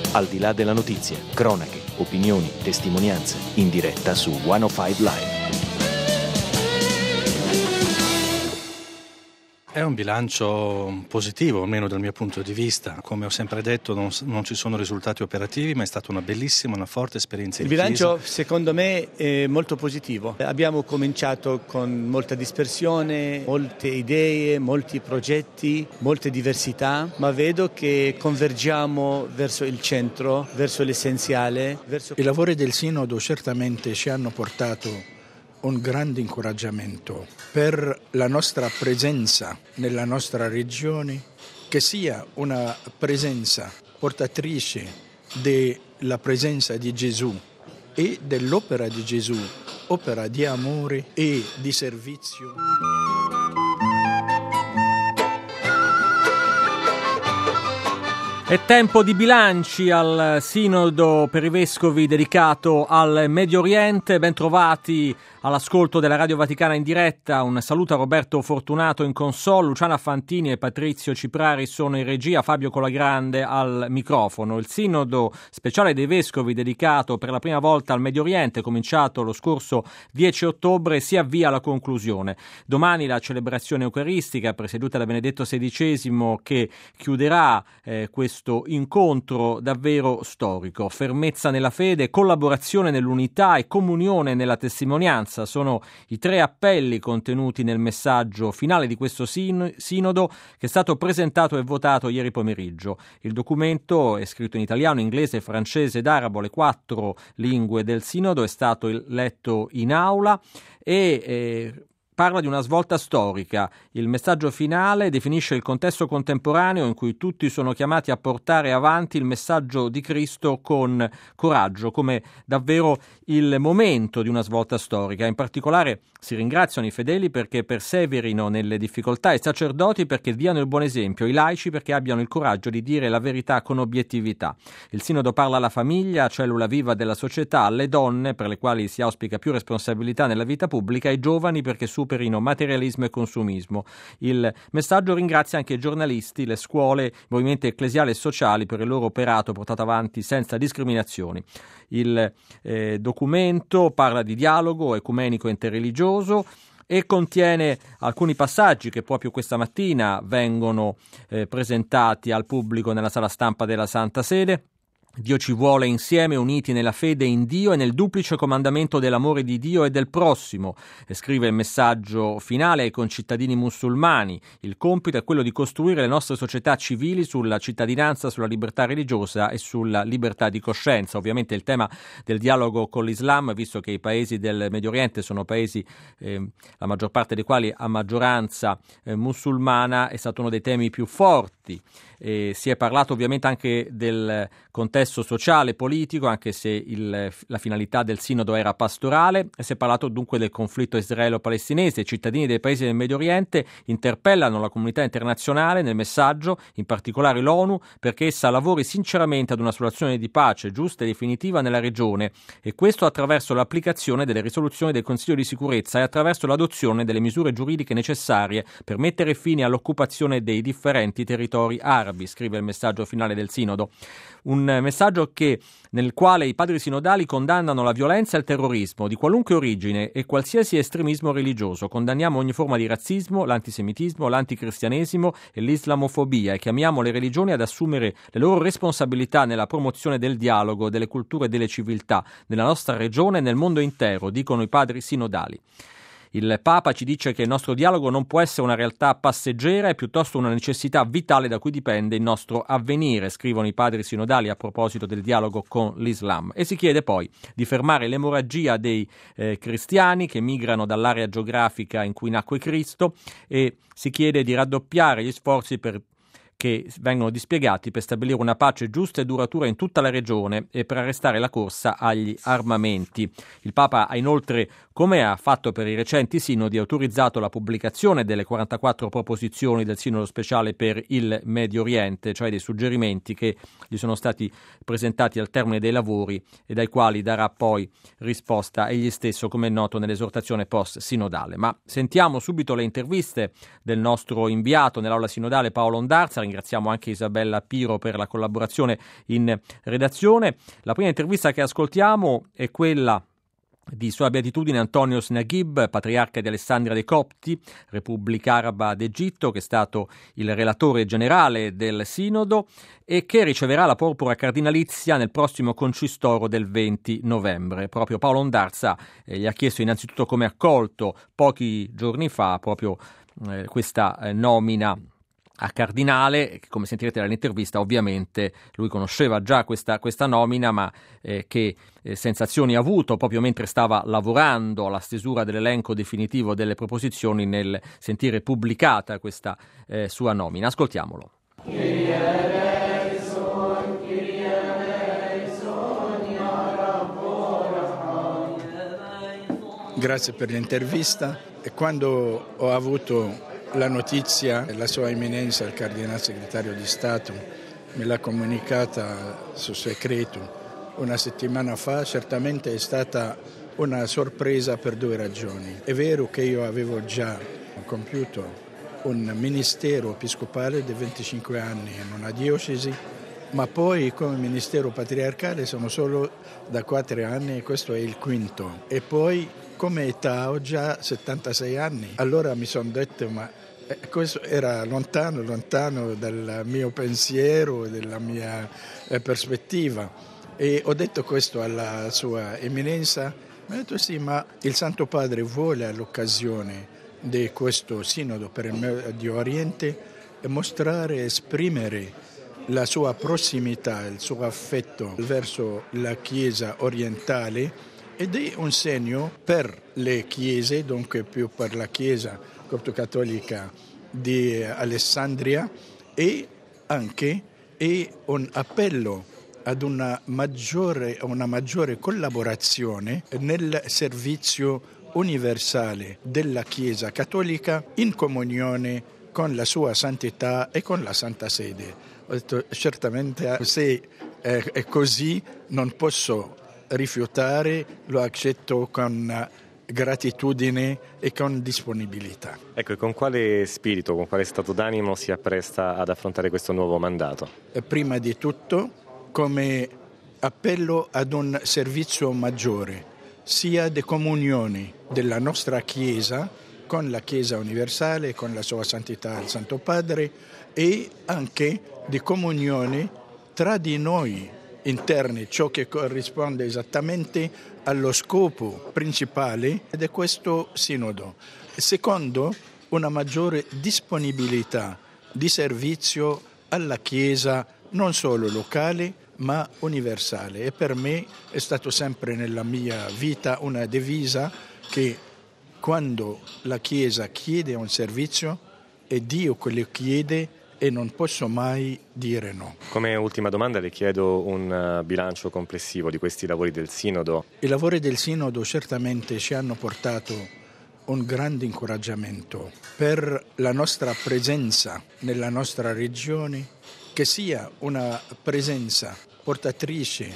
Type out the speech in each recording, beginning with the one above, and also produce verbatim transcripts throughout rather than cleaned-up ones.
Al di là della notizia, cronache, opinioni, testimonianze, in diretta su centocinque Live. È un bilancio positivo, almeno dal mio punto di vista. Come ho sempre detto, non, non ci sono risultati operativi, ma è stata una bellissima, una forte esperienza Il di bilancio, Chiesa. secondo me, è molto positivo. Abbiamo cominciato con molta dispersione, molte idee, molti progetti, molte diversità, ma vedo che convergiamo verso il centro, verso l'essenziale. Verso... I lavori del Sinodo certamente ci hanno portato un grande incoraggiamento per la nostra presenza nella nostra regione, che sia una presenza portatrice della presenza di Gesù e dell'opera di Gesù, opera di amore e di servizio. È tempo di bilanci al Sinodo per i Vescovi dedicato al Medio Oriente. Ben trovati all'ascolto della Radio Vaticana in diretta. Un saluto a Roberto Fortunato in console, Luciana Fantini e Patrizio Ciprari sono in regia, Fabio Colagrande al microfono. Il Sinodo speciale dei Vescovi dedicato per la prima volta al Medio Oriente, cominciato lo scorso dieci ottobre, si avvia alla conclusione. Domani la celebrazione eucaristica presieduta da Benedetto sedicesimo che chiuderà eh, questo incontro davvero storico. Fermezza nella fede, collaborazione nell'unità e comunione nella testimonianza sono i tre appelli contenuti nel messaggio finale di questo sin- sinodo che è stato presentato e votato ieri pomeriggio. Il documento è scritto in italiano, inglese, francese ed arabo, le quattro lingue del sinodo, è stato letto in aula e eh, parla di una svolta storica. Il messaggio finale definisce il contesto contemporaneo in cui tutti sono chiamati a portare avanti il messaggio di Cristo con coraggio, come davvero il momento di una svolta storica. In particolare si ringraziano i fedeli perché perseverino nelle difficoltà, i sacerdoti perché diano il buon esempio, i laici perché abbiano il coraggio di dire la verità con obiettività. Il Sinodo parla alla famiglia, cellula viva della società, alle donne, per le quali si auspica più responsabilità nella vita pubblica, ai giovani perché superino materialismo e consumismo. Il messaggio ringrazia anche i giornalisti, le scuole, i movimenti ecclesiali e sociali per il loro operato portato avanti senza discriminazioni. Il eh, documento parla di dialogo ecumenico e interreligioso e contiene alcuni passaggi che proprio questa mattina vengono eh, presentati al pubblico nella sala stampa della Santa Sede. Dio ci vuole insieme, uniti nella fede in Dio e nel duplice comandamento dell'amore di Dio e del prossimo. E scrive il messaggio finale ai concittadini musulmani. Il compito è quello di costruire le nostre società civili sulla cittadinanza, sulla libertà religiosa e sulla libertà di coscienza. Ovviamente il tema del dialogo con l'Islam, visto che i paesi del Medio Oriente sono paesi, eh, la maggior parte dei quali a maggioranza eh, musulmana, è stato uno dei temi più forti. E si è parlato ovviamente anche del contesto sociale, politico, anche se il, la finalità del sinodo era pastorale, e si è parlato dunque del conflitto israelo-palestinese. I cittadini dei paesi del Medio Oriente interpellano la comunità internazionale nel messaggio, in particolare l'ONU, perché essa lavori sinceramente ad una soluzione di pace giusta e definitiva nella regione, e questo attraverso l'applicazione delle risoluzioni del Consiglio di sicurezza e attraverso l'adozione delle misure giuridiche necessarie per mettere fine all'occupazione dei differenti territori arabi, scrive il messaggio finale del Sinodo. Un messaggio che, nel quale i padri sinodali condannano la violenza e il terrorismo di qualunque origine e qualsiasi estremismo religioso. Condanniamo ogni forma di razzismo, l'antisemitismo, l'anticristianesimo e l'islamofobia e chiamiamo le religioni ad assumere le loro responsabilità nella promozione del dialogo, delle culture e delle civiltà nella nostra regione e nel mondo intero, dicono i padri sinodali. Il Papa ci dice che il nostro dialogo non può essere una realtà passeggera, è piuttosto una necessità vitale da cui dipende il nostro avvenire, scrivono i padri sinodali a proposito del dialogo con l'Islam. E si chiede poi di fermare l'emorragia dei eh, cristiani che migrano dall'area geografica in cui nacque Cristo, e si chiede di raddoppiare gli sforzi per che vengono dispiegati per stabilire una pace giusta e duratura in tutta la regione e per arrestare la corsa agli armamenti. Il Papa ha inoltre come ha fatto per i recenti sinodi, ha autorizzato la pubblicazione delle quarantaquattro proposizioni del Sinodo speciale per il Medio Oriente, cioè dei suggerimenti che gli sono stati presentati al termine dei lavori e dai quali darà poi risposta egli stesso, come è noto, nell'esortazione post-sinodale. Ma sentiamo subito le interviste del nostro inviato nell'aula sinodale Paolo Ondarza. Ringraziamo anche Isabella Piro per la collaborazione in redazione. La prima intervista che ascoltiamo è quella di Sua Beatitudine Antonios Naguib, patriarca di Alessandria dei Copti, Repubblica Araba d'Egitto, che è stato il relatore generale del Sinodo e che riceverà la porpora cardinalizia nel prossimo concistoro del venti novembre. Proprio Paolo Ondarza eh, gli ha chiesto innanzitutto come ha accolto pochi giorni fa proprio eh, questa eh, nomina a cardinale. Come sentirete dall'intervista, ovviamente lui conosceva già questa, questa nomina, ma eh, che eh, sensazioni ha avuto proprio mentre stava lavorando alla stesura dell'elenco definitivo delle proposizioni nel sentire pubblicata questa eh, sua nomina. Ascoltiamolo. Grazie per l'intervista. E quando ho avuto la notizia, la sua eminenza, il cardinale segretario di Stato, me l'ha comunicata su segreto una settimana fa, certamente è stata una sorpresa per due ragioni. È vero che io avevo già compiuto un ministero episcopale di venticinque anni in una diocesi, ma poi come ministero patriarcale sono solo da quattro anni e questo è il quinto. E poi come età ho già settantasei anni. Allora mi sono detto, ma questo era lontano, lontano dal mio pensiero e dalla mia prospettiva. E ho detto questo alla sua eminenza. Mi ha detto sì, ma il Santo Padre vuole all'occasione di questo sinodo per il Medio Oriente mostrare, esprimere la sua prossimità, il suo affetto verso la Chiesa orientale, ed è un segno per le chiese, dunque più per la Chiesa copto-cattolica di Alessandria, e anche è un appello ad una maggiore, una maggiore collaborazione nel servizio universale della Chiesa cattolica in comunione con la sua santità e con la Santa Sede. Ho detto, certamente se è così non posso rifiutare, lo accetto con gratitudine e con disponibilità. Ecco, e con quale spirito, con quale stato d'animo si appresta ad affrontare questo nuovo mandato? Prima di tutto come appello ad un servizio maggiore, sia di comunione della nostra Chiesa con la Chiesa universale, con la sua santità il Santo Padre, e anche di comunione tra di noi interni, ciò che corrisponde esattamente allo scopo principale di questo sinodo. Secondo, una maggiore disponibilità di servizio alla Chiesa non solo locale ma universale, e per me è stato sempre nella mia vita una devisa che quando la Chiesa chiede un servizio è Dio che lo chiede e non posso mai dire no. Come ultima domanda le chiedo un bilancio complessivo di questi lavori del Sinodo. I lavori del Sinodo certamente ci hanno portato un grande incoraggiamento per la nostra presenza nella nostra regione, che sia una presenza portatrice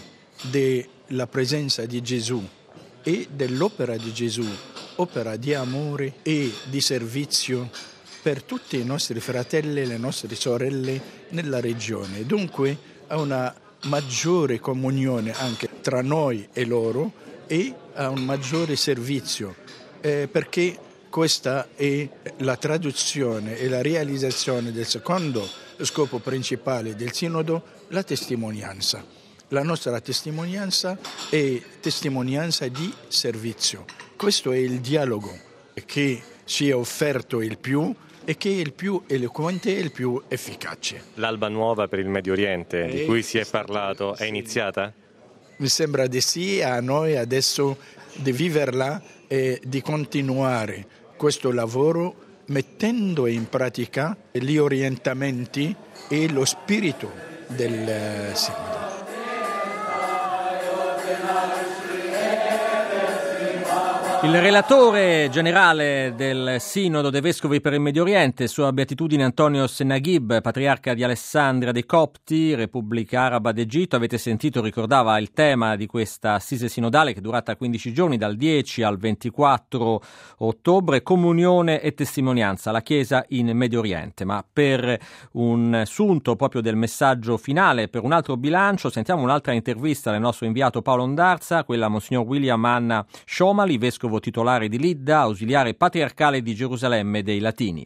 della presenza di Gesù e dell'opera di Gesù, opera di amore e di servizio per tutti i nostri fratelli e le nostre sorelle nella regione. Dunque a una maggiore comunione anche tra noi e loro e a un maggiore servizio, eh, perché questa è la traduzione e la realizzazione del secondo scopo principale del Sinodo, la testimonianza. La nostra testimonianza è testimonianza di servizio. Questo è il dialogo che ci è offerto il più e che è il più eloquente e il più efficace. L'alba nuova per il Medio Oriente, di cui si è parlato, è iniziata? Mi sembra di sì, a noi adesso di viverla e di continuare questo lavoro mettendo in pratica gli orientamenti e lo spirito del Sinodo. Il relatore generale del Sinodo dei Vescovi per il Medio Oriente, Sua Beatitudine Antonios Naguib, patriarca di Alessandria dei Copti, Repubblica Araba d'Egitto, avete sentito, ricordava il tema di questa assise sinodale che è durata quindici giorni, dal dieci al ventiquattro ottobre, comunione e testimonianza, la Chiesa in Medio Oriente. Ma per un sunto proprio del messaggio finale, per un altro bilancio, sentiamo un'altra intervista del nostro inviato Paolo Ondarza, quella a Monsignor William Anna Shomali, vescovo titolare di Lidda, ausiliare patriarcale di Gerusalemme dei Latini.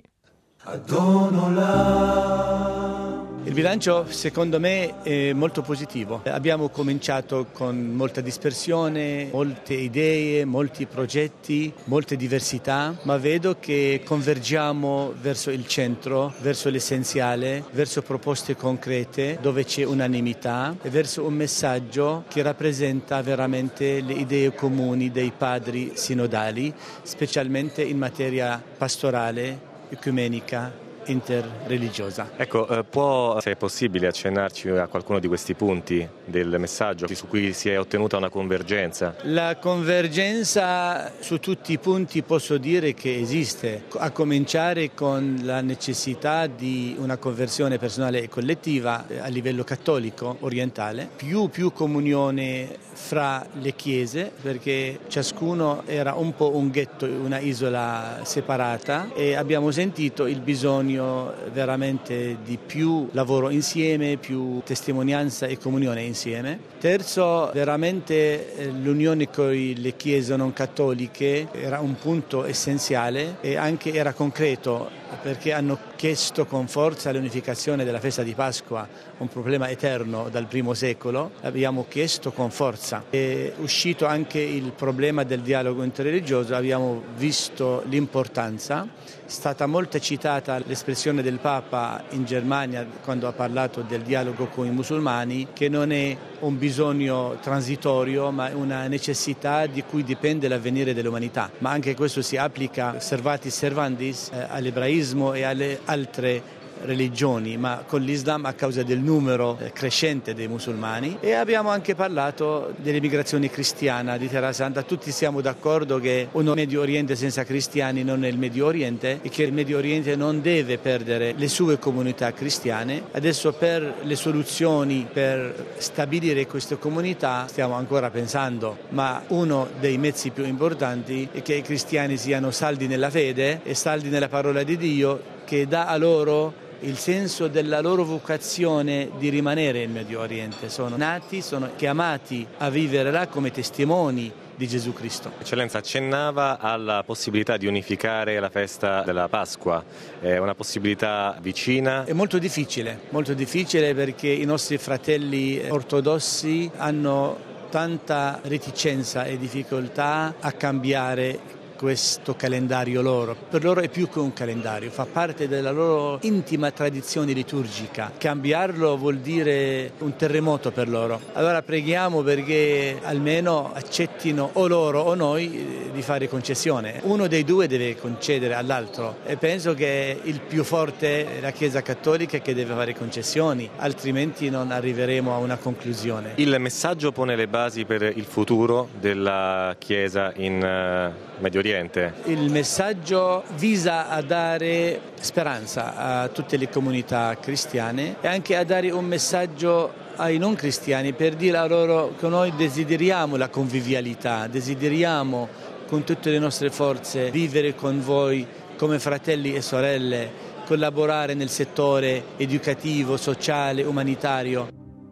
Il bilancio secondo me è molto positivo. Abbiamo cominciato con molta dispersione, molte idee, molti progetti, molte diversità, ma vedo che convergiamo verso il centro, verso l'essenziale, verso proposte concrete dove c'è unanimità e verso un messaggio che rappresenta veramente le idee comuni dei padri sinodali, specialmente in materia pastorale, ecumenica, interreligiosa. Ecco, eh, può, se è possibile, accennarci a qualcuno di questi punti del messaggio su cui si è ottenuta una convergenza? La convergenza su tutti i punti posso dire che esiste, a cominciare con la necessità di una conversione personale e collettiva a livello cattolico orientale, più più comunione fra le chiese, perché ciascuno era un po' un ghetto, una isola separata, e abbiamo sentito il bisogno veramente di più lavoro insieme, più testimonianza e comunione insieme. Terzo, veramente l'unione con le chiese non cattoliche era un punto essenziale e anche era concreto, perché hanno chiesto con forza l'unificazione della festa di Pasqua, un problema eterno dal primo secolo. Abbiamo chiesto con forza. È uscito anche il problema del dialogo interreligioso, abbiamo visto l'importanza. È stata molto citata l'espressione del Papa in Germania quando ha parlato del dialogo con i musulmani, che non è un bisogno transitorio ma una necessità di cui dipende l'avvenire dell'umanità. Ma anche questo si applica servatis servandis eh, all'ebraismo e alle altre religioni, ma con l'Islam a causa del numero crescente dei musulmani. E abbiamo anche parlato dell'emigrazione cristiana di Terra Santa. Tutti siamo d'accordo che un Medio Oriente senza cristiani non è il Medio Oriente e che il Medio Oriente non deve perdere le sue comunità cristiane. Adesso per le soluzioni per stabilire queste comunità stiamo ancora pensando, ma uno dei mezzi più importanti è che i cristiani siano saldi nella fede e saldi nella parola di Dio, che dà a loro il senso della loro vocazione di rimanere in Medio Oriente. Sono nati, sono chiamati a vivere là come testimoni di Gesù Cristo. Eccellenza, accennava alla possibilità di unificare la festa della Pasqua. È una possibilità vicina? È molto difficile, molto difficile perché i nostri fratelli ortodossi hanno tanta reticenza e difficoltà a cambiare questo calendario loro. Per loro è più che un calendario, fa parte della loro intima tradizione liturgica. Cambiarlo vuol dire un terremoto per loro. Allora preghiamo perché almeno accettino o loro o noi di fare concessione. Uno dei due deve concedere all'altro e penso che il più forte è la Chiesa Cattolica, che deve fare concessioni, altrimenti non arriveremo a una conclusione. Il messaggio pone le basi per il futuro della Chiesa in uh, Medio Oriente. Il messaggio visa a dare speranza a tutte le comunità cristiane e anche a dare un messaggio ai non cristiani per dire a loro che noi desideriamo la convivialità, desideriamo con tutte le nostre forze vivere con voi come fratelli e sorelle, collaborare nel settore educativo, sociale, umanitario.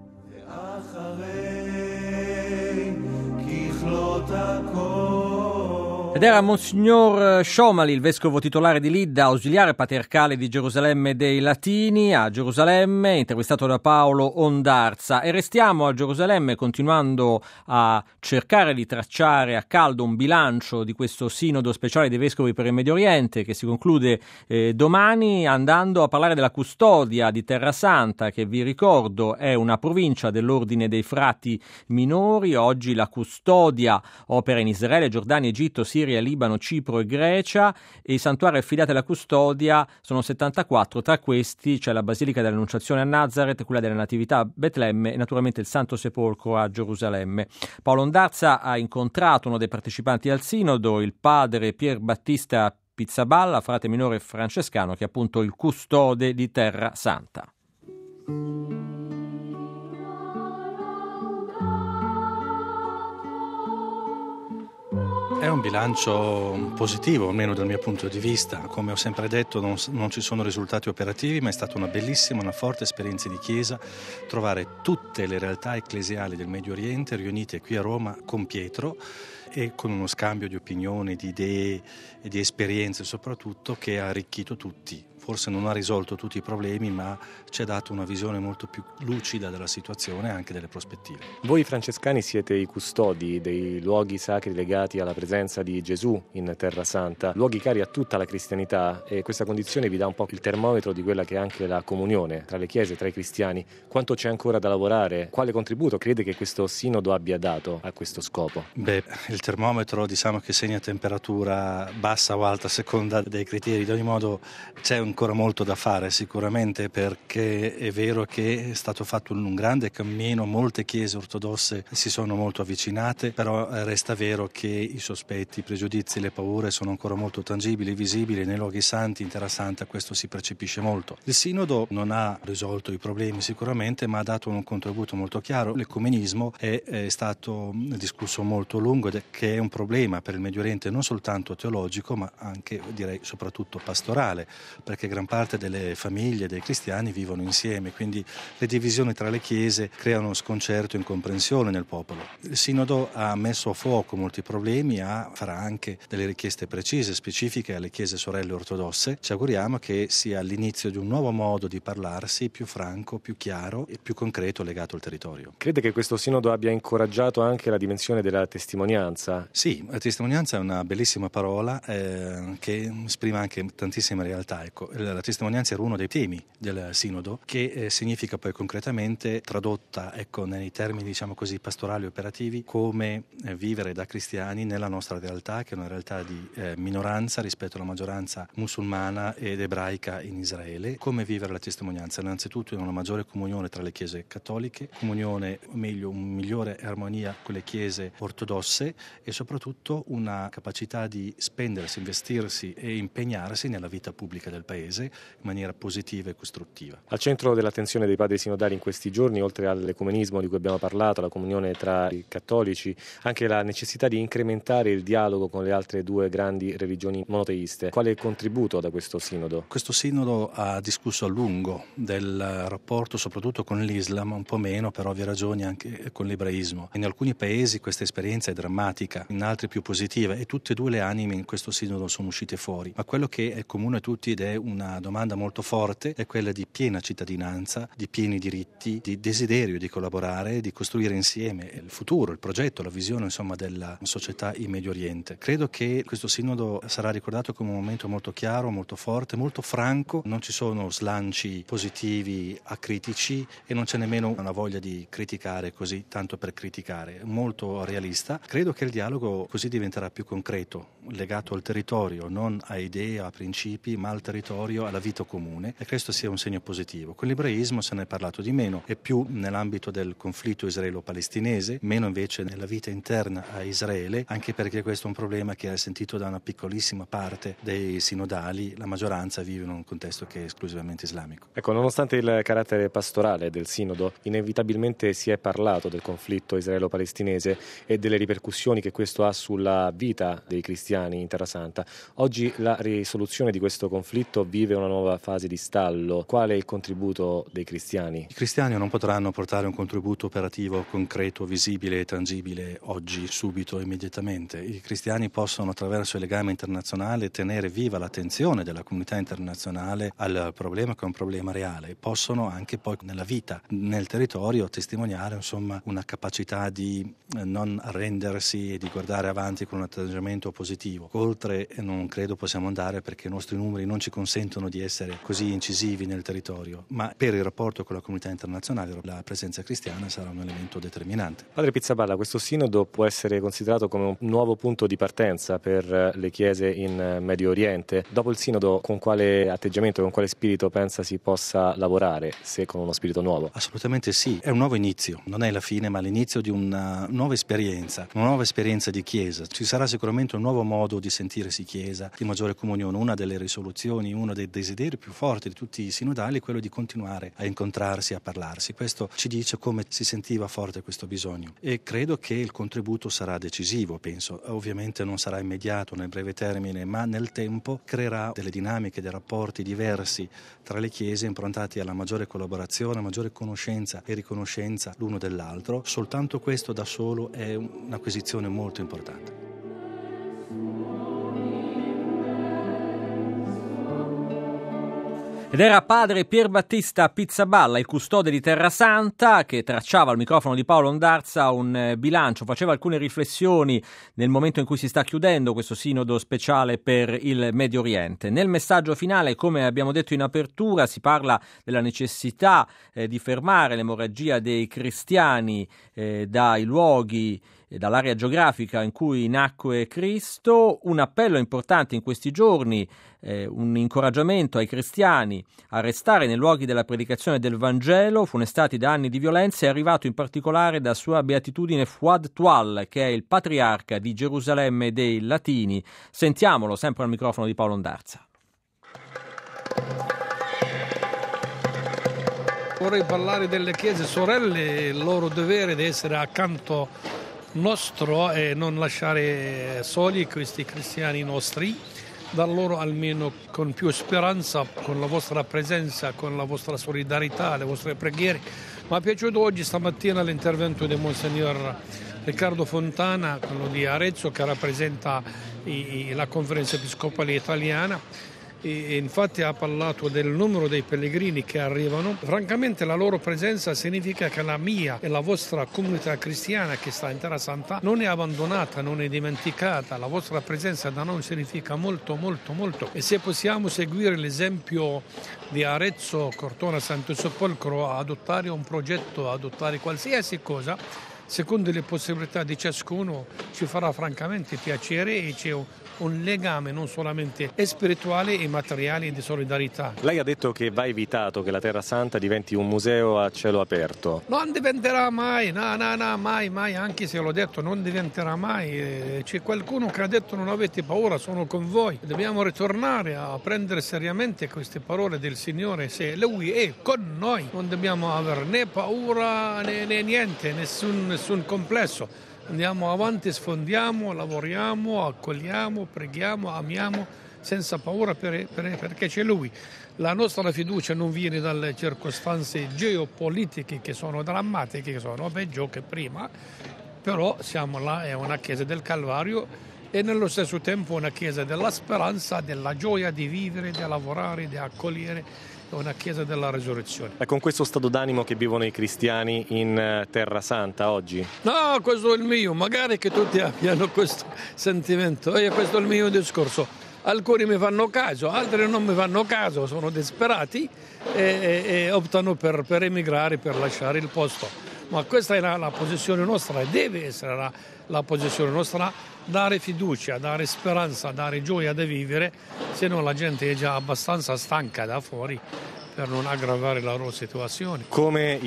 Ed era Monsignor Shomali, il vescovo titolare di Lidda, ausiliare patriarcale di Gerusalemme dei Latini, a Gerusalemme, intervistato da Paolo Ondarza. E restiamo a Gerusalemme continuando a cercare di tracciare a caldo un bilancio di questo sinodo speciale dei vescovi per il Medio Oriente, che si conclude eh, domani, andando a parlare della custodia di Terra Santa, che vi ricordo è una provincia dell'Ordine dei Frati Minori. Oggi la custodia opera in Israele, Giordania, Egitto, Siria Siria, Libano, Cipro e Grecia, e i santuari affidati alla custodia sono settantaquattro. Tra questi c'è la Basilica dell'Annunciazione a Nazareth, quella della Natività a Betlemme e naturalmente il Santo Sepolcro a Gerusalemme. Paolo Ondarza ha incontrato uno dei partecipanti al sinodo, il padre Pier Battista Pizzaballa, frate minore francescano, che è appunto il custode di Terra Santa. È un bilancio positivo, almeno dal mio punto di vista. Come ho sempre detto, non, non ci sono risultati operativi, ma è stata una bellissima, una forte esperienza di Chiesa trovare tutte le realtà ecclesiali del Medio Oriente riunite qui a Roma con Pietro, e con uno scambio di opinioni, di idee e di esperienze soprattutto, che ha arricchito tutti. Forse non ha risolto tutti i problemi, ma ci ha dato una visione molto più lucida della situazione e anche delle prospettive. Voi francescani siete i custodi dei luoghi sacri legati alla presenza di Gesù in Terra Santa, luoghi cari a tutta la cristianità, e questa condizione vi dà un po' il termometro di quella che è anche la comunione tra le chiese, tra i cristiani. Quanto c'è ancora da lavorare? Quale contributo crede che questo sinodo abbia dato a questo scopo? Beh, il termometro diciamo che segna temperatura bassa o alta a seconda dei criteri. Ad ogni modo c'è ancora molto da fare sicuramente, perché è vero che è stato fatto un grande cammino, molte chiese ortodosse si sono molto avvicinate, però resta vero che i sospetti, i pregiudizi, le paure sono ancora molto tangibili, visibili. Nei luoghi santi, in Terra Santa, questo si percepisce molto. Il sinodo non ha risolto i problemi sicuramente, ma ha dato un contributo molto chiaro. L'ecumenismo è, è stato discusso molto a lungo, ed è che è un problema per il Medio Oriente non soltanto teologico, ma anche, direi, soprattutto pastorale, perché gran parte delle famiglie dei cristiani vivono insieme, quindi le divisioni tra le chiese creano sconcerto e incomprensione nel popolo. Il sinodo ha messo a fuoco molti problemi, ha, farà anche delle richieste precise, specifiche alle chiese sorelle ortodosse. Ci auguriamo che sia l'inizio di un nuovo modo di parlarsi, più franco, più chiaro e più concreto, legato al territorio. Crede che questo sinodo abbia incoraggiato anche la dimensione della testimonianza? Sì, la testimonianza è una bellissima parola eh, che esprime anche tantissime realtà. Ecco, la testimonianza era uno dei temi del sinodo, che eh, significa poi concretamente, tradotta ecco, nei termini diciamo così pastorali e operativi, come eh, vivere da cristiani nella nostra realtà, che è una realtà di eh, minoranza rispetto alla maggioranza musulmana ed ebraica in Israele. Come vivere la testimonianza? Innanzitutto in una maggiore comunione tra le chiese cattoliche, comunione, o meglio, un migliore armonia con le chiese ortodosse, e soprattutto una capacità di spendersi, investirsi e impegnarsi nella vita pubblica del Paese in maniera positiva e costruttiva. Al centro dell'attenzione dei padri sinodali in questi giorni, oltre all'ecumenismo di cui abbiamo parlato, la comunione tra i cattolici, anche la necessità di incrementare il dialogo con le altre due grandi religioni monoteiste. Quale contributo da questo sinodo? Questo sinodo ha discusso a lungo del rapporto soprattutto con l'Islam, un po' meno per ovvie ragioni anche con l'ebraismo. In alcuni paesi questa esperienza è drammatica, in altri più positiva, e tutte e due le anime in questo sinodo sono uscite fuori. Ma quello che è comune a tutti, ed è una domanda molto forte, è quella di piena cittadinanza, di pieni diritti, di desiderio di collaborare, di costruire insieme il futuro, il progetto, la visione insomma della società in Medio Oriente. Credo che questo sinodo sarà ricordato come un momento molto chiaro, molto forte, molto franco. Non ci sono slanci positivi acritici e non c'è nemmeno una voglia di criticare così tanto per criticare, molto realista. Credo che il dialogo così diventerà più concreto, legato al territorio, non a idee, a principi, ma al territorio, alla vita comune, e questo sia un segno positivo. Con l'ebraismo se ne è parlato di meno, è più nell'ambito del conflitto israelo-palestinese, meno invece nella vita interna a Israele, anche perché questo è un problema che è sentito da una piccolissima parte dei sinodali. La maggioranza vive in un contesto che è esclusivamente islamico. Ecco, nonostante il carattere pastorale del sinodo, inevitabilmente si è parlato del conflitto israelo-palestinese e delle ripercussioni che questo ha sulla vita dei cristiani in Terra Santa. Oggi la risoluzione di questo conflitto vive una nuova fase di stallo. Qual è il contributo dei cristiani? I cristiani non potranno portare un contributo operativo concreto, visibile e tangibile oggi, subito, immediatamente. I cristiani possono, attraverso il legame internazionale, tenere viva l'attenzione della comunità internazionale al problema, che è un problema reale. Possono anche poi nella vita, nel territorio, testimoniare insomma una capacità di non arrendersi e di guardare avanti con un atteggiamento positivo. Oltre non credo possiamo andare, perché i nostri numeri non ci consentono sentono di essere così incisivi nel territorio, ma per il rapporto con la comunità internazionale la presenza cristiana sarà un elemento determinante. Padre Pizzaballa, questo sinodo può essere considerato come un nuovo punto di partenza per le chiese in Medio Oriente. Dopo il sinodo, con quale atteggiamento, con quale spirito pensa si possa lavorare, se con uno spirito nuovo? Assolutamente sì, è un nuovo inizio, non è la fine ma l'inizio di una nuova esperienza, una nuova esperienza di chiesa. Ci sarà sicuramente un nuovo modo di sentirsi chiesa, di maggiore comunione. Una delle risoluzioni, uno dei desideri più forti di tutti i sinodali è quello di continuare a incontrarsi, a parlarsi. Questo ci dice come si sentiva forte questo bisogno e credo che il contributo sarà decisivo, penso. Ovviamente non sarà immediato nel breve termine, ma nel tempo creerà delle dinamiche, dei rapporti diversi tra le chiese improntati alla maggiore collaborazione, maggiore conoscenza e riconoscenza l'uno dell'altro. Soltanto questo da solo è un'acquisizione molto importante. Ed era padre Pierbattista Pizzaballa, il custode di Terrasanta, che tracciava al microfono di Paolo Ondarza un bilancio, faceva alcune riflessioni nel momento in cui si sta chiudendo questo sinodo speciale per il Medio Oriente. Nel messaggio finale, come abbiamo detto in apertura, si parla della necessità eh, di fermare l'emorragia dei cristiani eh, dai luoghi, dall'area geografica in cui nacque Cristo. Un appello importante in questi giorni, eh, un incoraggiamento ai cristiani a restare nei luoghi della predicazione del Vangelo, funestati da anni di violenza, è arrivato in particolare da Sua Beatitudine Fuad Tual, che è il patriarca di Gerusalemme dei Latini. Sentiamolo sempre al microfono di Paolo Ondarza. Vorrei parlare delle chiese sorelle, il loro dovere di essere accanto nostro e non lasciare soli questi cristiani nostri, dar loro almeno con più speranza, con la vostra presenza, con la vostra solidarietà, le vostre preghiere. Mi è piaciuto oggi stamattina l'intervento di Monsignor Riccardo Fontana, quello di Arezzo, che rappresenta i, la conferenza episcopale italiana. E infatti ha parlato del numero dei pellegrini che arrivano. Francamente la loro presenza significa che la mia e la vostra comunità cristiana che sta in Terrasanta non è abbandonata, non è dimenticata. La vostra presenza da noi significa molto, molto, molto. E se possiamo seguire l'esempio di Arezzo, Cortona, Santo Sepolcro, adottare un progetto, adottare qualsiasi cosa, secondo le possibilità di ciascuno, ci farà francamente piacere e c'è un un legame non solamente spirituale e materiale di solidarietà. Lei ha detto che va evitato che la Terra Santa diventi un museo a cielo aperto. Non diventerà mai, no, no, no, mai, mai, anche se l'ho detto, non diventerà mai. C'è qualcuno che ha detto non avete paura, sono con voi. Dobbiamo ritornare a prendere seriamente queste parole del Signore. Se Lui è con noi, non dobbiamo avere né paura né, né niente, nessun, nessun complesso. Andiamo avanti, sfondiamo, lavoriamo, accogliamo, preghiamo, amiamo senza paura per, per, perché c'è Lui. La nostra fiducia non viene dalle circostanze geopolitiche che sono drammatiche, che sono peggio che prima, però siamo là, è una chiesa del Calvario e nello stesso tempo una chiesa della speranza, della gioia di vivere, di lavorare, di accogliere. Una chiesa della risurrezione. È con questo stato d'animo che vivono i cristiani in Terra Santa oggi? No, questo è il mio, magari che tutti abbiano questo sentimento, e questo è il mio discorso. Alcuni mi fanno caso, altri non mi fanno caso, sono disperati e, e, e optano per, per emigrare, per lasciare il posto. Ma questa è la, la posizione nostra e deve essere la, la posizione nostra, dare fiducia, dare speranza, dare gioia da vivere, se no la gente è già abbastanza stanca da fuori per non aggravare la loro situazione. Come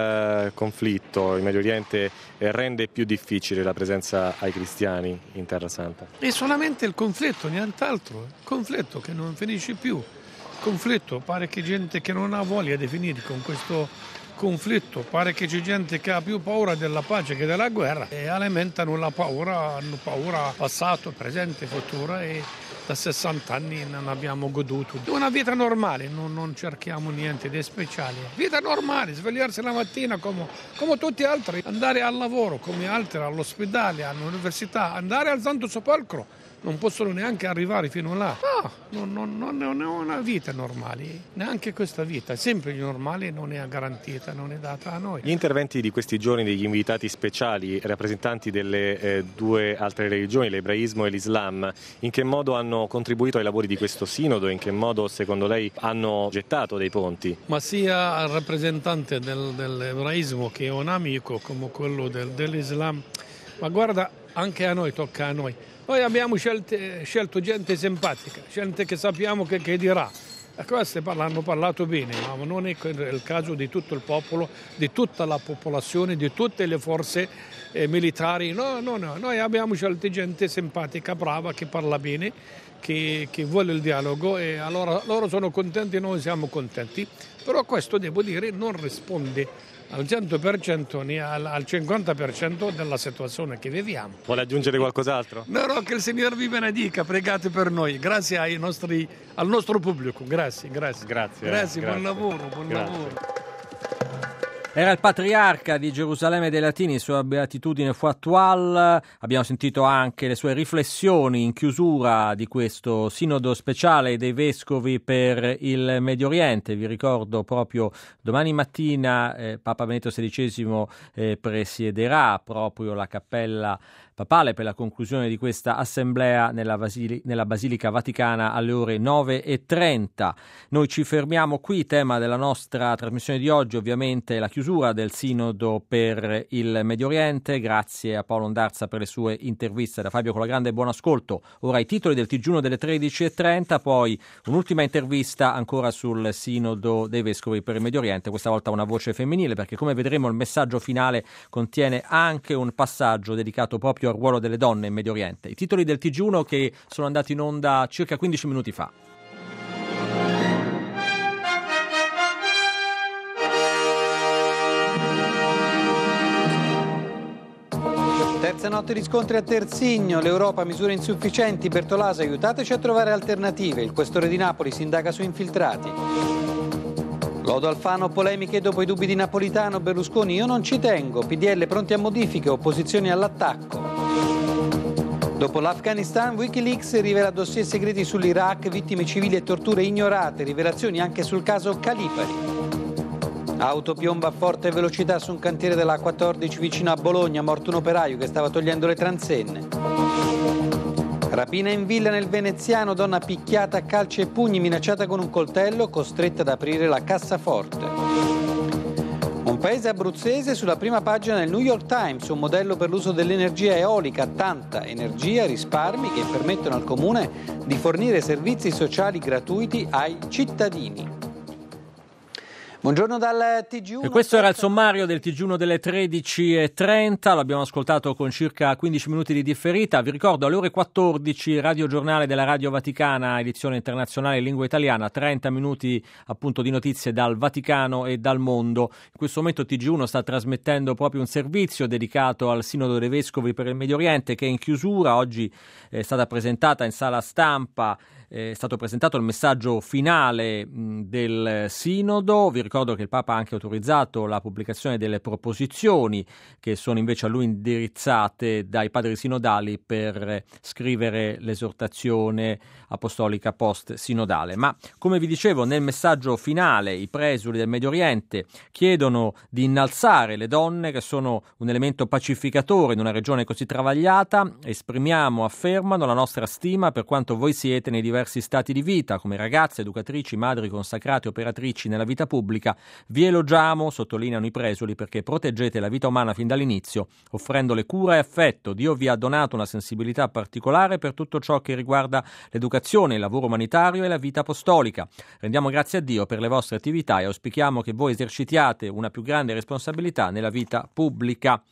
il conflitto in Medio Oriente rende più difficile la presenza ai cristiani in Terra Santa? È solamente il conflitto, nient'altro, il conflitto che non finisce più. Conflitto, pare che gente che non ha voglia di finire con questo conflitto, pare che c'è gente che ha più paura della pace che della guerra e alimentano la paura, hanno paura passato, presente, futura e da sessanta anni non abbiamo goduto. Una vita normale, non, non cerchiamo niente di speciale. Vita normale, svegliarsi la mattina come, come tutti altri, andare al lavoro come altri, all'ospedale, all'università, andare al Santo Sepolcro non possono neanche arrivare fino là. No, non, non, non è una vita normale, neanche questa vita, sempre normale, non è garantita, non è data a noi. Gli interventi di questi giorni degli invitati speciali, rappresentanti delle eh, due altre religioni, l'ebraismo e l'Islam, in che modo hanno contribuito ai lavori di questo sinodo? In che modo secondo lei hanno gettato dei ponti? Ma sia il rappresentante del, dell'ebraismo che un amico come quello del, dell'Islam, ma guarda, anche a noi tocca a noi. Noi abbiamo scelte, scelto gente simpatica, gente che sappiamo che, che dirà. E queste hanno parlato bene, ma non è il caso di tutto il popolo, di tutta la popolazione, di tutte le forze eh, militari. No, no, no, noi abbiamo scelto gente simpatica, brava, che parla bene, che, che vuole il dialogo, e allora loro sono contenti e noi siamo contenti. Però questo, devo dire, non risponde al cento per cento né al, al cinquanta per cento della situazione che viviamo. Vuole aggiungere qualcos'altro? No, no, che il Signore vi benedica, pregate per noi, grazie ai nostri, al nostro pubblico, grazie, grazie. Grazie, grazie, eh, buon grazie. lavoro, buon Grazie. lavoro. Era il patriarca di Gerusalemme dei Latini, sua beatitudine fu attuale. Abbiamo sentito anche le sue riflessioni in chiusura di questo sinodo speciale dei vescovi per il Medio Oriente. Vi ricordo proprio domani mattina eh, Papa Benedetto sedicesimo eh, presiederà proprio la cappella papale per la conclusione di questa assemblea nella, Basili- nella Basilica Vaticana alle ore nove e trenta. Noi ci fermiamo qui, tema della nostra trasmissione di oggi ovviamente la chiusura del Sinodo per il Medio Oriente. Grazie a Paolo Ondarza per le sue interviste. Da Fabio Colagrande, buon ascolto. Ora i titoli del T G uno delle tredici e trenta, poi un'ultima intervista ancora sul Sinodo dei Vescovi per il Medio Oriente, questa volta una voce femminile, perché come vedremo il messaggio finale contiene anche un passaggio dedicato proprio al ruolo delle donne in Medio Oriente. I titoli del T G uno che sono andati in onda circa quindici minuti fa. Terza notte di scontri a Terzigno, l'Europa misure insufficienti, Bertolaso aiutateci a trovare alternative, il questore di Napoli si indaga su infiltrati. Lodo Alfano, polemiche dopo i dubbi di Napolitano, Berlusconi io non ci tengo, P D L pronti a modifiche, opposizioni all'attacco. Dopo l'Afghanistan, Wikileaks rivela dossier segreti sull'Iraq, vittime civili e torture ignorate, rivelazioni anche sul caso Calipari. Auto piomba a forte velocità su un cantiere della A quattordici vicino a Bologna, morto un operaio che stava togliendo le transenne. Rapina in villa nel Veneziano, donna picchiata a calci e pugni, minacciata con un coltello, costretta ad aprire la cassaforte. Un paese abruzzese sulla prima pagina del New York Times, un modello per l'uso dell'energia eolica, tanta energia, risparmi che permettono al comune di fornire servizi sociali gratuiti ai cittadini. Buongiorno dal T G uno. E questo era il sommario del T G uno delle tredici e trenta, l'abbiamo ascoltato con circa quindici minuti di differita. Vi ricordo alle ore quattordici Radio Giornale della Radio Vaticana, edizione internazionale in lingua italiana, trenta minuti appunto di notizie dal Vaticano e dal mondo. In questo momento T G uno sta trasmettendo proprio un servizio dedicato al Sinodo dei Vescovi per il Medio Oriente, che è in chiusura. Oggi è stata presentata in sala stampa, è stato presentato il messaggio finale mh, del Sinodo. Vi ricordo che il Papa ha anche autorizzato la pubblicazione delle proposizioni che sono invece a lui indirizzate dai padri sinodali per scrivere l'esortazione apostolica post-sinodale. Ma come vi dicevo, nel messaggio finale i presuli del Medio Oriente chiedono di innalzare le donne, che sono un elemento pacificatore in una regione così travagliata. Esprimiamo, affermano, la nostra stima per quanto voi siete nei diversi stati di vita, come ragazze, educatrici, madri consacrate, operatrici nella vita pubblica. Vi elogiamo, sottolineano i presuli, perché proteggete la vita umana fin dall'inizio, offrendole cura e affetto. Dio vi ha donato una sensibilità particolare per tutto ciò che riguarda l'educazione, il lavoro umanitario e la vita apostolica. Rendiamo grazie a Dio per le vostre attività e auspichiamo che voi esercitiate una più grande responsabilità nella vita pubblica.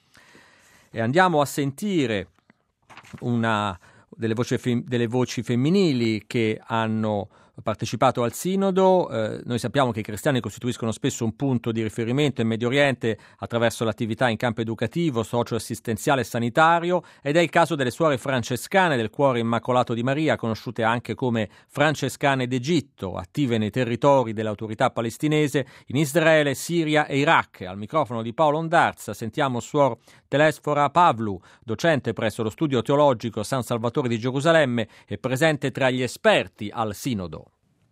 E andiamo a sentire una delle voci, fem- delle voci femminili che hanno partecipato al Sinodo. Eh, noi sappiamo che i cristiani costituiscono spesso un punto di riferimento in Medio Oriente attraverso l'attività in campo educativo, socio-assistenziale e sanitario, ed è il caso delle suore francescane del Cuore Immacolato di Maria, conosciute anche come francescane d'Egitto, attive nei territori dell'autorità palestinese in Israele, Siria e Iraq. Al microfono di Paolo Ondarza sentiamo suor Telesfora Pavlu, docente presso lo studio teologico San Salvatore di Gerusalemme e presente tra gli esperti al Sinodo.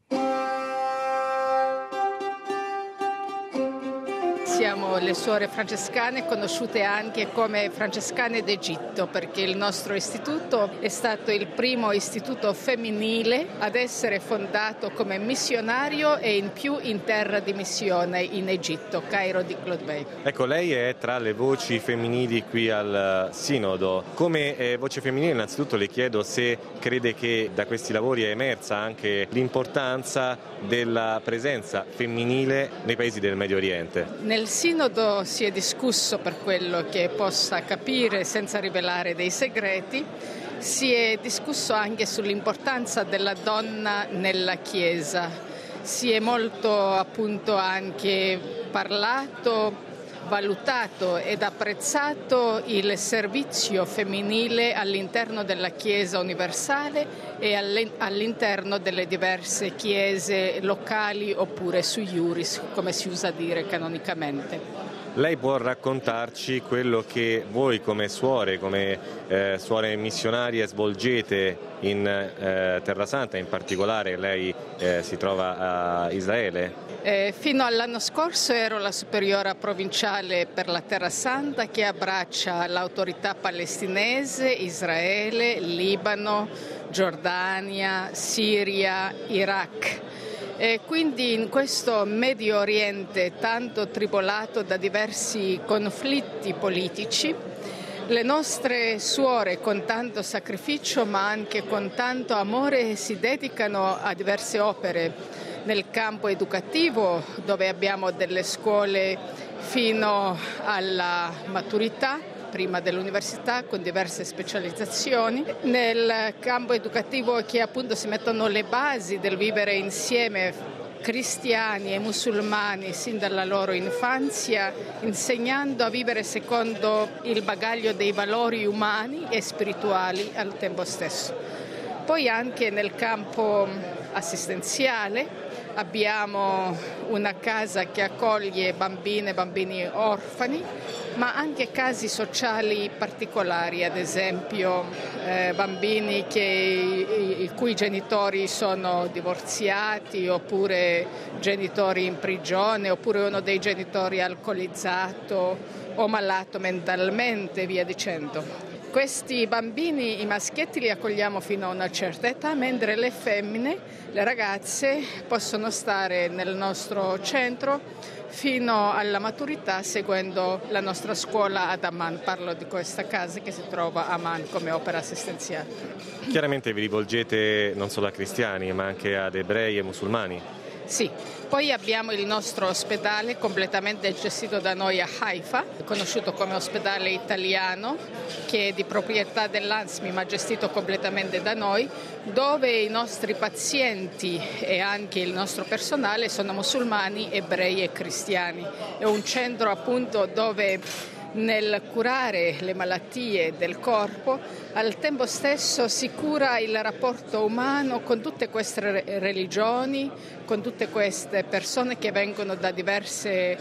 Siamo le suore francescane, conosciute anche come francescane d'Egitto, perché il nostro istituto è stato il primo istituto femminile ad essere fondato come missionario e in più in terra di missione in Egitto, Cairo di Claude Bey. Ecco, lei è tra le voci femminili qui al Sinodo. Come eh, voce femminile, innanzitutto le chiedo se crede che da questi lavori è emersa anche l'importanza della presenza femminile nei paesi del Medio Oriente. Nel Sinodo si è discusso, per quello che possa capire senza rivelare dei segreti, si è discusso anche sull'importanza della donna nella Chiesa. Si è molto appunto anche parlato, valutato ed apprezzato il servizio femminile all'interno della Chiesa universale e all'interno delle diverse chiese locali oppure sui iuris, come si usa dire canonicamente. Lei può raccontarci quello che voi come suore, come eh, suore missionarie svolgete in eh, Terra Santa, in particolare lei eh, si trova a Israele? Eh, fino all'anno scorso ero la superiora provinciale per la Terra Santa, che abbraccia l'autorità palestinese, Israele, Libano, Giordania, Siria, Iraq. E quindi in questo Medio Oriente tanto tribolato da diversi conflitti politici, le nostre suore con tanto sacrificio ma anche con tanto amore si dedicano a diverse opere nel campo educativo, dove abbiamo delle scuole fino alla maturità, prima dell'università, con diverse specializzazioni. Nel campo educativo che appunto si mettono le basi del vivere insieme cristiani e musulmani sin dalla loro infanzia, insegnando a vivere secondo il bagaglio dei valori umani e spirituali al tempo stesso. Poi anche nel campo assistenziale abbiamo una casa che accoglie bambine e bambini orfani, ma anche casi sociali particolari, ad esempio eh, bambini che, i, i cui genitori sono divorziati, oppure genitori in prigione, oppure uno dei genitori alcolizzato o malato mentalmente, via dicendo. Questi bambini, i maschietti, li accogliamo fino a una certa età, mentre le femmine, le ragazze, possono stare nel nostro centro fino alla maturità seguendo la nostra scuola ad Amman. Parlo di questa casa che si trova a Amman come opera assistenziale. Chiaramente vi rivolgete non solo a cristiani ma anche ad ebrei e musulmani. Sì, poi abbiamo il nostro ospedale completamente gestito da noi a Haifa, conosciuto come ospedale italiano, che è di proprietà dell'A N S M I ma gestito completamente da noi, dove i nostri pazienti e anche il nostro personale sono musulmani, ebrei e cristiani. È un centro appunto dove nel curare le malattie del corpo, al tempo stesso si cura il rapporto umano con tutte queste religioni, con tutte queste persone che vengono da diverse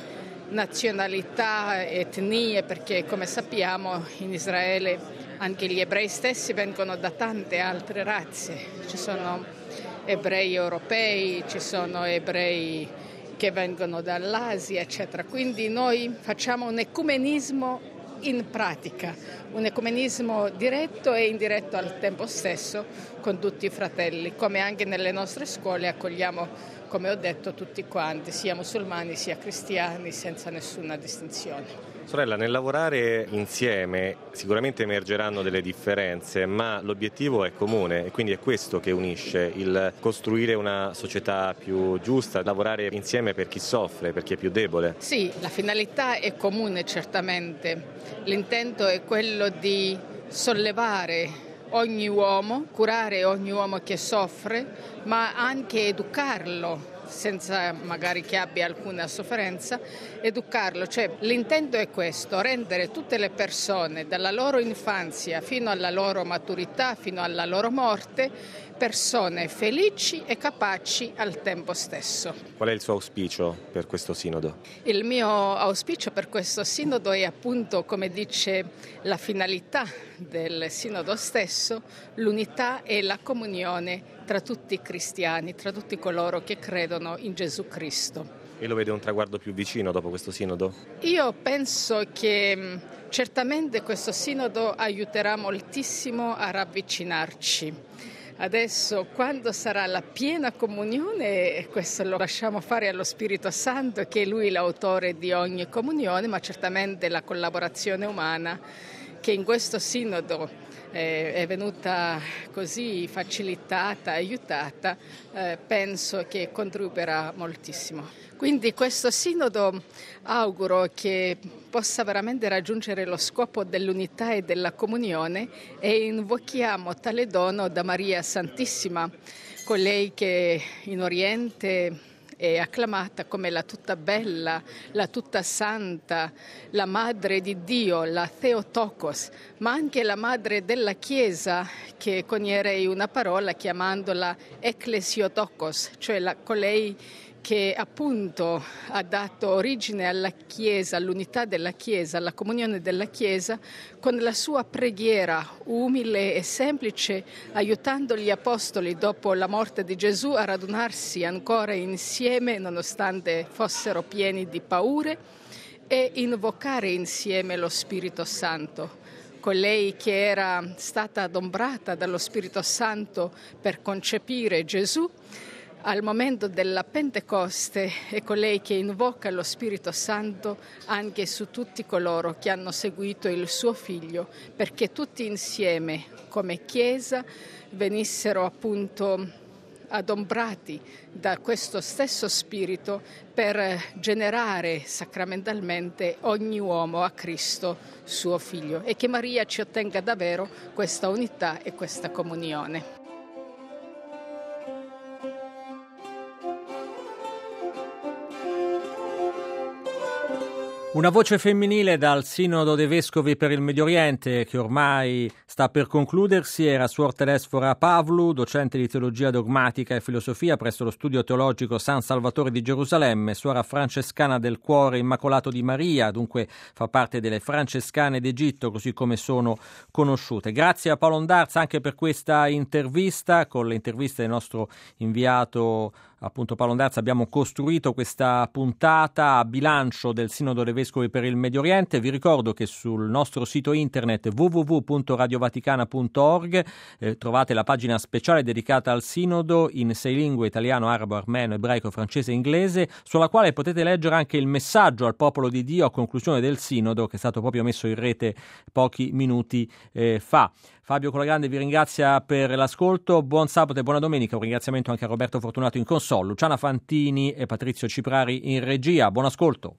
nazionalità, etnie, perché come sappiamo in Israele anche gli ebrei stessi vengono da tante altre razze. Ci sono ebrei europei, ci sono ebrei che vengono dall'Asia, eccetera. Quindi noi facciamo un ecumenismo in pratica, un ecumenismo diretto e indiretto al tempo stesso con tutti i fratelli, come anche nelle nostre scuole accogliamo, come ho detto, tutti quanti, sia musulmani sia cristiani, senza nessuna distinzione. Sorella, nel lavorare insieme sicuramente emergeranno delle differenze, ma l'obiettivo è comune e quindi è questo che unisce, il costruire una società più giusta, lavorare insieme per chi soffre, per chi è più debole. Sì, la finalità è comune certamente, l'intento è quello di sollevare ogni uomo, curare ogni uomo che soffre, ma anche educarlo, senza magari che abbia alcuna sofferenza, educarlo. Cioè, l'intento è questo, rendere tutte le persone dalla loro infanzia fino alla loro maturità, fino alla loro morte, persone felici e capaci al tempo stesso. Qual è il suo auspicio per questo sinodo? Il mio auspicio per questo sinodo è appunto, come dice la finalità del sinodo stesso, l'unità e la comunione tra tutti i cristiani, tra tutti coloro che credono in Gesù Cristo. E lo vede un traguardo più vicino dopo questo sinodo? Io penso che certamente questo sinodo aiuterà moltissimo a ravvicinarci. Adesso, quando sarà la piena comunione, questo lo lasciamo fare allo Spirito Santo, che è Lui l'autore di ogni comunione, ma certamente la collaborazione umana che in questo sinodo eh, è venuta così facilitata, aiutata, eh, penso che contribuirà moltissimo. Quindi questo sinodo auguro che possa veramente raggiungere lo scopo dell'unità e della comunione, e invochiamo tale dono da Maria Santissima, colei che in Oriente è acclamata come la tutta bella, la tutta santa, la madre di Dio, la Theotokos, ma anche la madre della Chiesa, che conierei una parola chiamandola Ecclesiotokos, cioè la, colei che appunto ha dato origine alla Chiesa, all'unità della Chiesa, alla comunione della Chiesa, con la sua preghiera umile e semplice, aiutando gli apostoli dopo la morte di Gesù a radunarsi ancora insieme nonostante fossero pieni di paure, e invocare insieme lo Spirito Santo. Colei che era stata adombrata dallo Spirito Santo per concepire Gesù, al momento della Pentecoste è colei che invoca lo Spirito Santo anche su tutti coloro che hanno seguito il suo Figlio, perché tutti insieme come Chiesa venissero appunto adombrati da questo stesso Spirito per generare sacramentalmente ogni uomo a Cristo, suo Figlio, e che Maria ci ottenga davvero questa unità e questa comunione. Una voce femminile dal Sinodo dei Vescovi per il Medio Oriente, che ormai sta per concludersi, era Suor Telesfora Pavlu, docente di teologia dogmatica e filosofia presso lo studio teologico San Salvatore di Gerusalemme, suora francescana del Cuore Immacolato di Maria, dunque fa parte delle francescane d'Egitto, così come sono conosciute. Grazie a Paolo Ondarza anche per questa intervista. Con le interviste del nostro inviato appunto Paolo Ondarza abbiamo costruito questa puntata a bilancio del Sinodo dei Vescovi per il Medio Oriente. Vi ricordo che sul nostro sito internet w w w punto radio vaticana punto org eh, trovate la pagina speciale dedicata al Sinodo in sei lingue: italiano, arabo, armeno, ebraico, francese e inglese, sulla quale potete leggere anche il messaggio al popolo di Dio a conclusione del Sinodo, che è stato proprio messo in rete pochi minuti eh, fa. Fabio Colagrande vi ringrazia per l'ascolto, buon sabato e buona domenica. Un ringraziamento anche a Roberto Fortunato in console, Luciana Fantini e Patrizio Ciprari in regia. Buon ascolto.